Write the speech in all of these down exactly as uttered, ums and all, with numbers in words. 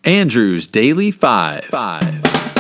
Andrew's Daily Five. Five.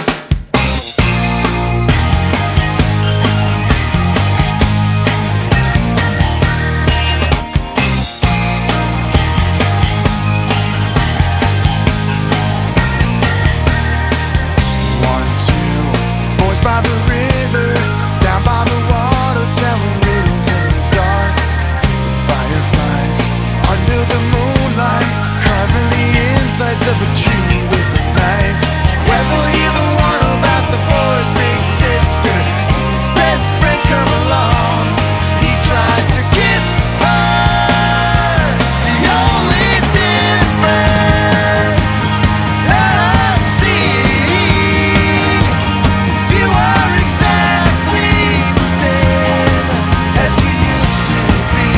By the river, down by the water, telling riddles in the dark, with fireflies under the moonlight, carving the insides of a tree with a knife. Ever hear the one about the boy's big sister? His best friend come along, he tried to kiss her. The only difference that I see, you are exactly the same as you used to be.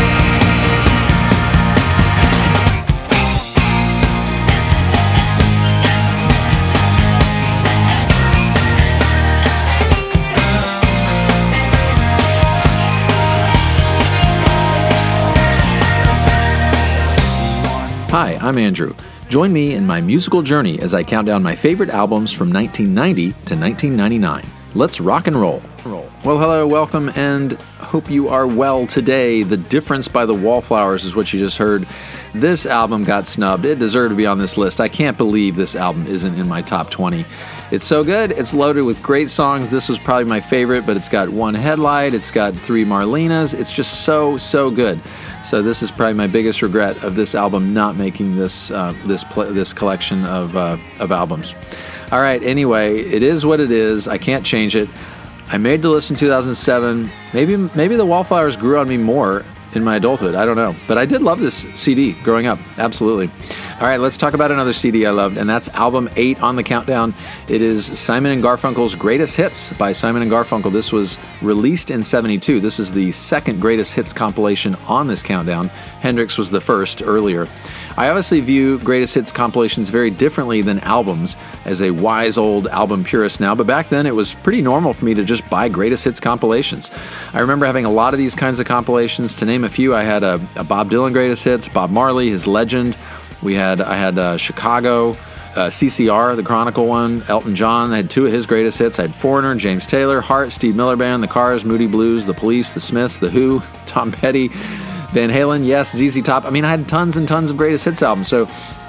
Hi, I'm Andrew. Join me in my musical journey as I count down my favorite albums from nineteen ninety to nineteen ninety-nine. Let's rock and roll. Well, hello, welcome, and hope you are well today. The Difference by the Wallflowers is what you just heard. This album got snubbed. It deserved to be on this list. I can't believe this album isn't in my top twenty. It's so good. It's loaded with great songs. This was probably my favorite, but it's got one headlight. It's got three Marlenas. It's just so, so good. So this is probably my biggest regret of this album not making this uh, this pl- this collection of uh, of albums. All right. Anyway, it is what it is. I can't change it. I made the list in two thousand seven. Maybe maybe the Wallflowers grew on me more in my adulthood. I don't know. But I did love this C D growing up. Absolutely. All right, let's talk about another C D I loved, and that's album eight on the countdown. It is Simon and Garfunkel's Greatest Hits by Simon and Garfunkel. This was released in seventy-two. This is the second Greatest Hits compilation on this countdown. Hendrix was the first earlier. I obviously view Greatest Hits compilations very differently than albums as a wise old album purist now, but back then it was pretty normal for me to just buy Greatest Hits compilations. I remember having a lot of these kinds of compilations. To name a few, I had a, a Bob Dylan Greatest Hits, Bob Marley, his Legend. We had I had uh, Chicago, uh, C C R, the Chronicle one, Elton John. I had two of his greatest hits. I had Foreigner, James Taylor, Heart, Steve Miller Band, The Cars, Moody Blues, The Police, The Smiths, The Who, Tom Petty, Van Halen, Yes, Z Z Top. I mean, I had tons and tons of greatest hits albums. So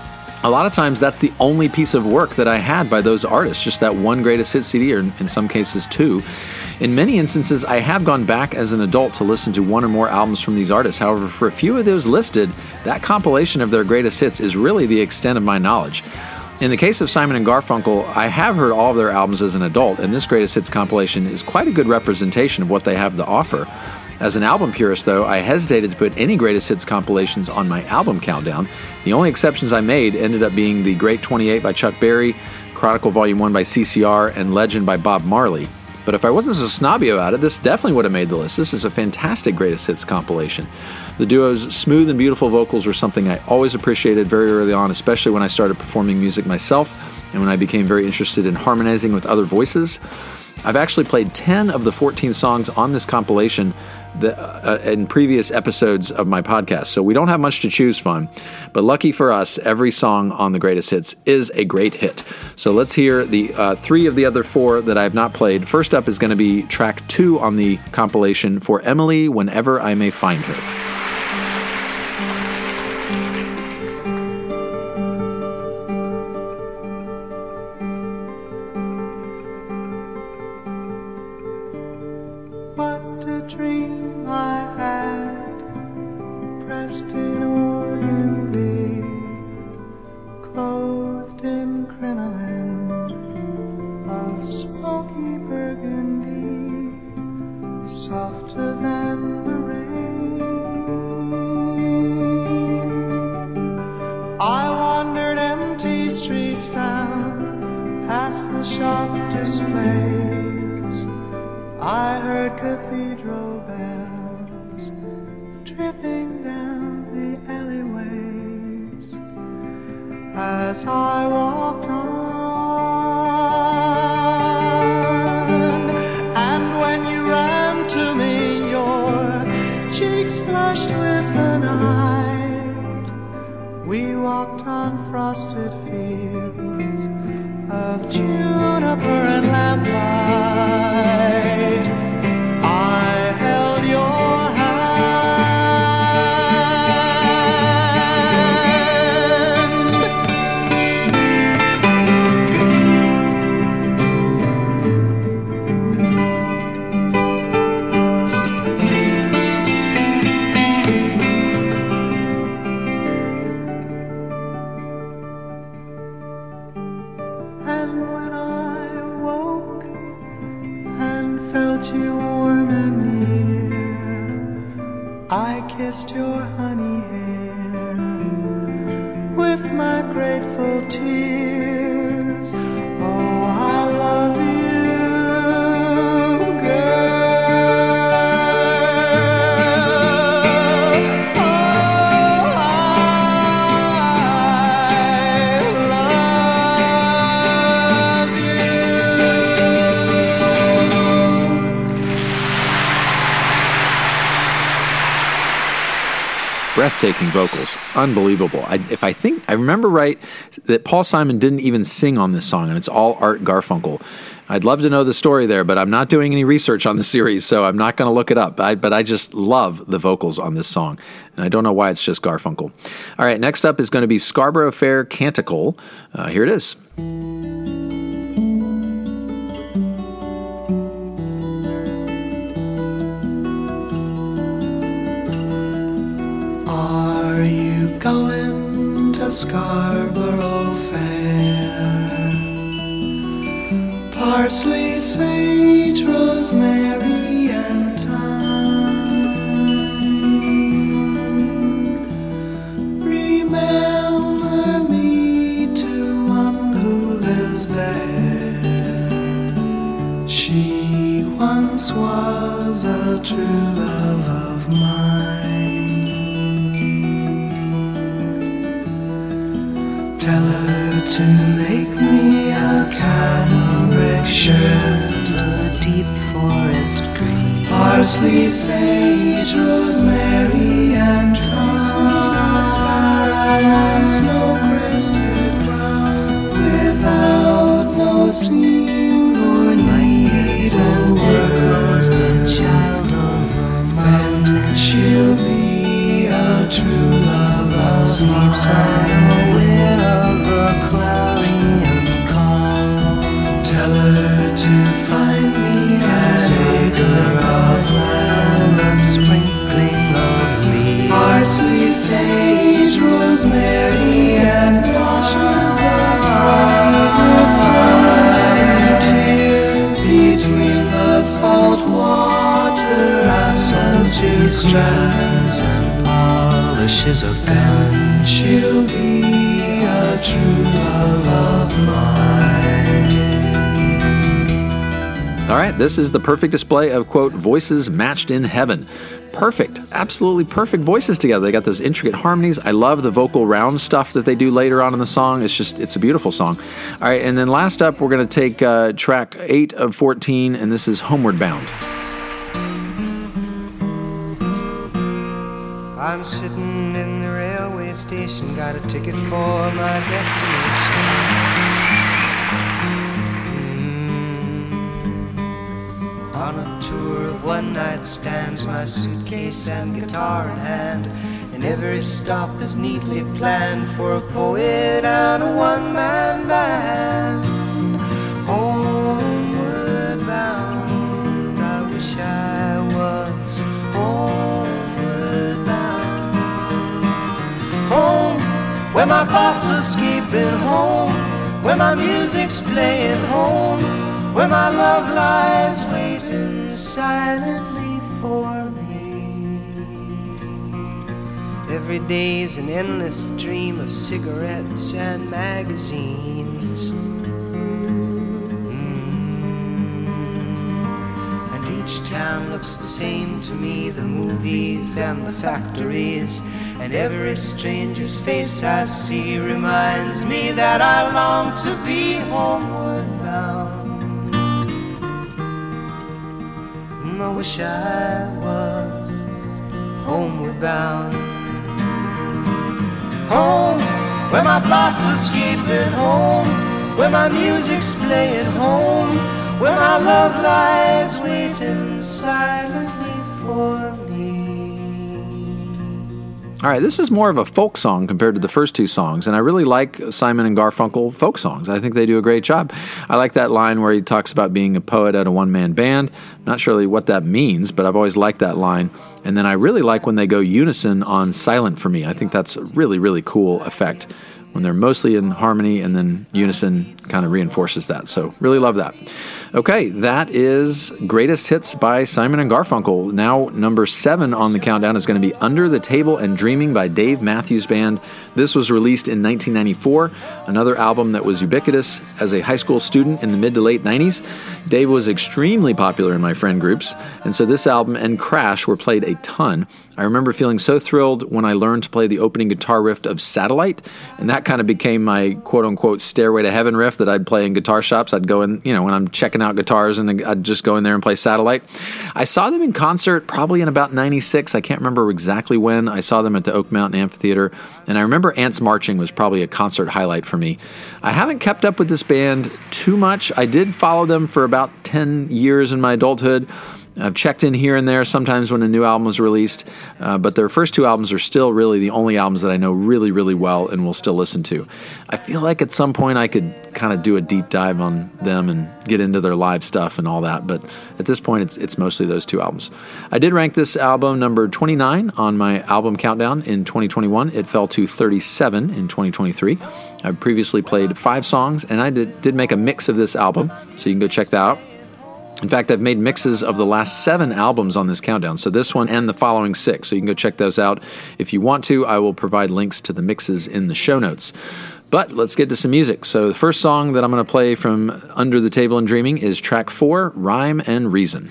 a lot of times that's the only piece of work that I had by those artists, just that one greatest hits C D, or in some cases two. In many instances, I have gone back as an adult to listen to one or more albums from these artists. However, for a few of those listed, that compilation of their greatest hits is really the extent of my knowledge. In the case of Simon and Garfunkel, I have heard all of their albums as an adult, and this greatest hits compilation is quite a good representation of what they have to offer. As an album purist, though, I hesitated to put any greatest hits compilations on my album countdown. The only exceptions I made ended up being the Great twenty-eight by Chuck Berry, Chronicle Volume one by C C R, and Legend by Bob Marley. But if I wasn't so snobby about it, this definitely would have made the list. This is a fantastic greatest hits compilation. The duo's smooth and beautiful vocals were something I always appreciated very early on, especially when I started performing music myself and when I became very interested in harmonizing with other voices. I've actually played ten of the fourteen songs on this compilation the, uh, in previous episodes of my podcast, so we don't have much to choose from. But lucky for us, every song on the Greatest Hits is a great hit. So let's hear the uh, three of the other four that I have not played. First up is going to be track two on the compilation, For Emily, Whenever I May Find Her. Softer than the rain, I wandered empty streets down, past the shop displays. I heard cathedral bells tripping down the alleyways as I walked on. Flushed with the night, we walked on frosted fields juniper and lamplight, I held your your honey hair with my grateful tears. Oh, I love you, girl. Oh, I love you. Breathtaking vocals, unbelievable. I, if I think I remember right, that Paul Simon didn't even sing on this song, and it's all Art Garfunkel. I'd love to know the story there, but I'm not doing any research on the series, so I'm not going to look it up. I, but I just love the vocals on this song, and I don't know why it's just Garfunkel. All right, next up is going to be Scarborough Fair Canticle. Uh, here it is. Are you going to Scarborough Fair? Parsley, sage, rosemary, and thyme. Remember me to one who lives there. She once was a true love of mine. Tell her to make me a cambric shirt, a deep forest green, parsley, sage, rosemary, and thyme, sparrow and snow-crested brown, without no seam or need or words, the child of the mountain. She'll be a true love of sleeps unaware of a cloudy and calm. Tell her to find me an acre of land, a sprinkling of leaves, parsley, sage, rosemary, and thyme, between the salt water and salty strands and polishes of gun. She'll be a true love of mine. All right, this is the perfect display of, quote, voices matched in heaven. Perfect, absolutely perfect voices together. They got those intricate harmonies. I love the vocal round stuff that they do later on in the song. It's just, it's a beautiful song. All right, and then last up, we're going to take uh, track eight of fourteen, and this is Homeward Bound. I'm sitting in the railway station, got a ticket for my destination. Mm. On a tour of one-night stands, my suitcase and guitar in hand, and every stop is neatly planned for a poet and a one-man band. Homeward bound, I wish I was homeward bound. Home, where my thoughts are escaping, home, where my music's playing, home, where my love lies waiting silently for me. Every day's an endless stream of cigarettes and magazines. Mm. And each town looks the same to me, the movies and the factories. And every stranger's face I see reminds me that I long to be homeward bound. I wish I was homeward bound. Home, where my thoughts escaping, home, where my music's playing home, where my love lies waiting silently for me. All right, this is more of a folk song compared to the first two songs, and I really like Simon and Garfunkel folk songs. I think they do a great job. I like that line where he talks about being a poet at a one-man band. I'm not sure really what that means, but I've always liked that line. And then I really like when they go unison on Silent for Me. I think that's a really, really cool effect when they're mostly in harmony and then unison kind of reinforces that. So really love that. Okay, that is Greatest Hits by Simon and Garfunkel. Now number seven on the countdown is going to be Under the Table and Dreaming by Dave Matthews Band. This was released in nineteen ninety-four, another album that was ubiquitous as a high school student in the mid to late nineties. Dave was extremely popular in my friend groups, and so this album and Crash were played a ton. I remember feeling so thrilled when I learned to play the opening guitar riff of Satellite, and that kind of became my quote-unquote Stairway to Heaven riff that I'd play in guitar shops. I'd go in, you know, when I'm checking out guitars, and I'd just go in there and play Satellite. I saw them in concert probably in about ninety-six. I can't remember exactly when. I saw them at the Oak Mountain Amphitheater, and I remember Ants Marching was probably a concert highlight for me. I haven't kept up with this band too much. I did follow them for about ten years in my adulthood. I've checked in here and there sometimes when a new album was released, uh, but their first two albums are still really the only albums that I know really, really well and will still listen to. I feel like at some point I could kind of do a deep dive on them and get into their live stuff and all that, but at this point it's it's mostly those two albums. I did rank this album number twenty-nine on my album countdown in twenty twenty-one. It fell to thirty-seven in twenty twenty-three. I've previously played five songs, and I did, did make a mix of this album, so you can go check that out. In fact, I've made mixes of the last seven albums on this countdown, so this one and the following six, so you can go check those out. If you want to, I will provide links to the mixes in the show notes. But let's get to some music. So the first song that I'm going to play from Under the Table and Dreaming is track four, Rhyme and Reason.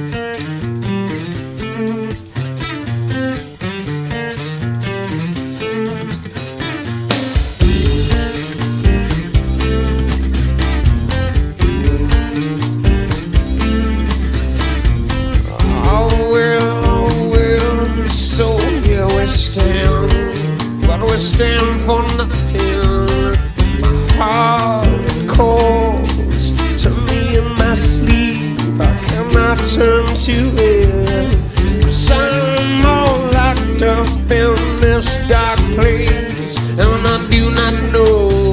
Stand for nothing. My heart calls to me in my sleep. I cannot turn to it, 'cause I'm all locked up in this dark place, and I do not know.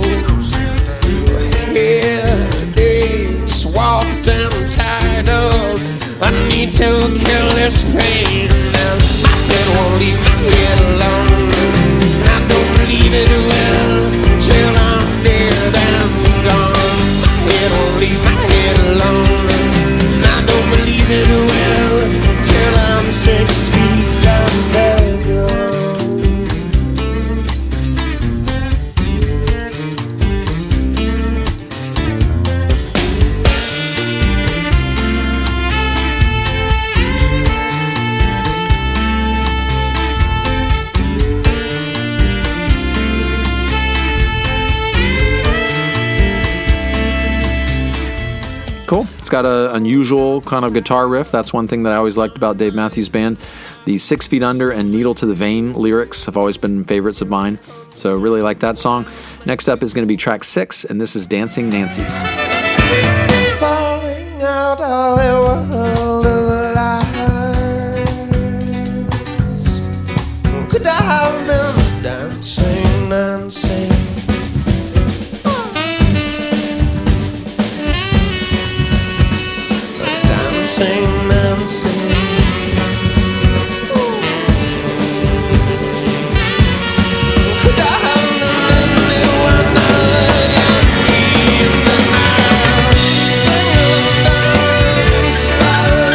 Headaches warped and tied up. I need to kill this pain, and my head won't leave my head alone. I don't believe it well till I'm dead and gone. My head won't leave my head alone. I don't believe it well till I'm six feet underground. Cool. It's got an unusual kind of guitar riff. That's one thing that I always liked about Dave Matthews Band. The Six Feet Under and Needle to the Vein lyrics have always been favorites of mine, so really like that song. Next up is going to be track six, and this is Dancing Nancy's. Falling out of a world of lies, could I have been dancing, dancing? Dancing, dancing. Could I have done anyone other than me in the night? Sing and dance, la la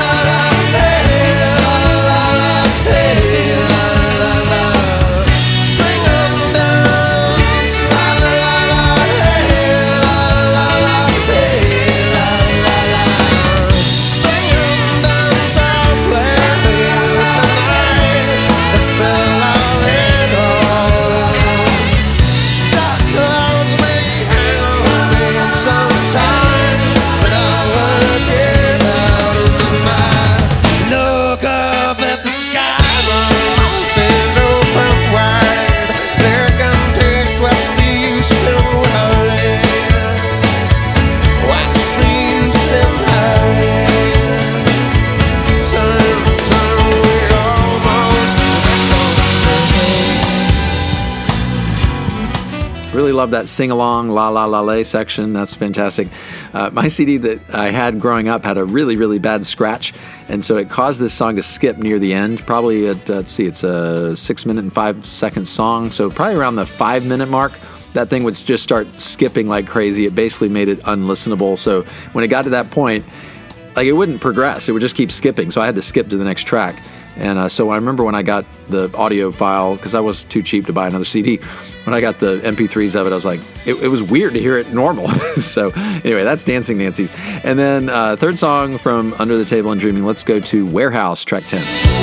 love that sing-along, la la la lay section. That's fantastic. Uh, my C D that I had growing up had a really, really bad scratch, and so it caused this song to skip near the end. Probably, at, uh, let's see, it's a six-minute and five-second song, so probably around the five-minute mark, that thing would just start skipping like crazy. It basically made it unlistenable, so when it got to that point, like it wouldn't progress. It would just keep skipping, so I had to skip to the next track. And uh, so I remember when I got the audio file, because I was too cheap to buy another C D, when I got the M P threes of it, I was like, it, it was weird to hear it normal. So anyway, that's Dancing Nancy's. And then uh, third song from Under the Table and Dreaming, let's go to Warehouse, track ten.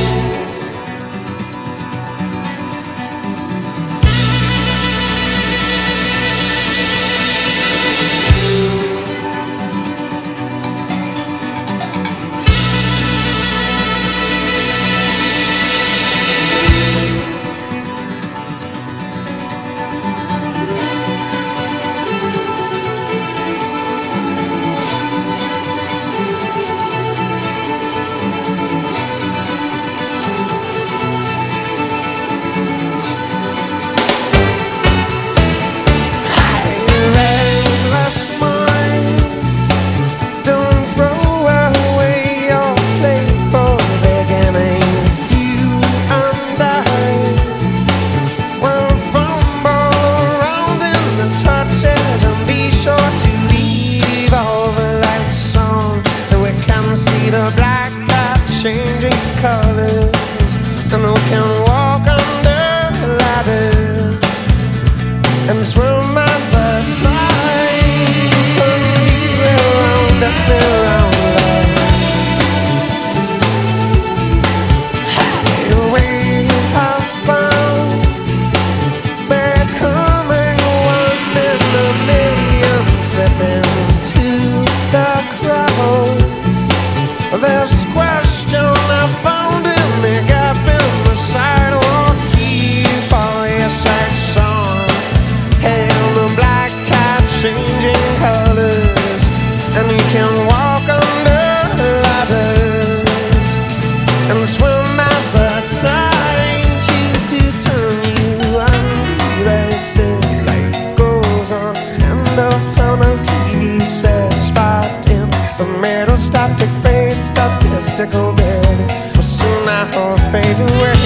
Statistical bed, but soon I'll fade away.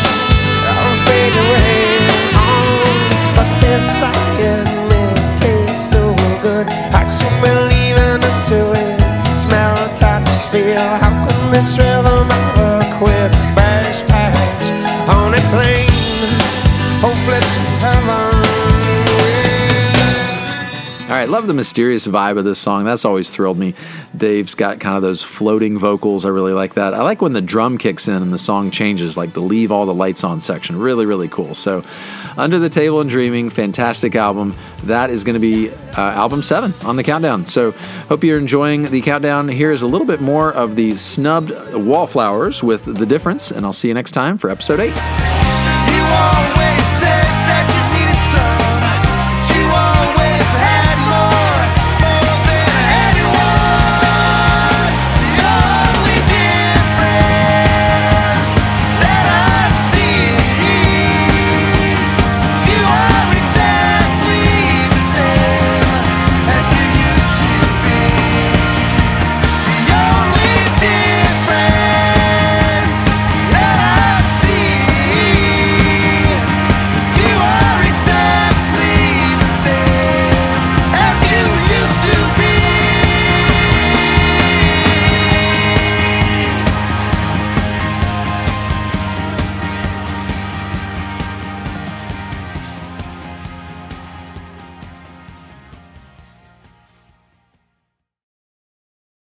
I'll fade away. Oh, but this I admit tastes so good. I to believe into it. Smell, touch, feel. How can this rhythm ever quit? Bags patch on a plane, hopeless heaven. All right, love the mysterious vibe of this song. That's always thrilled me. Dave's got kind of those floating vocals. I really like that. I like when the drum kicks in and the song changes, like the Leave All the Lights On section. Really, really cool. So, Under the Table and Dreaming, fantastic album. That is going to be uh, album seven on the countdown. So, hope you're enjoying the countdown. Here is a little bit more of the snubbed Wallflowers with The Difference, and I'll see you next time for episode eight. You are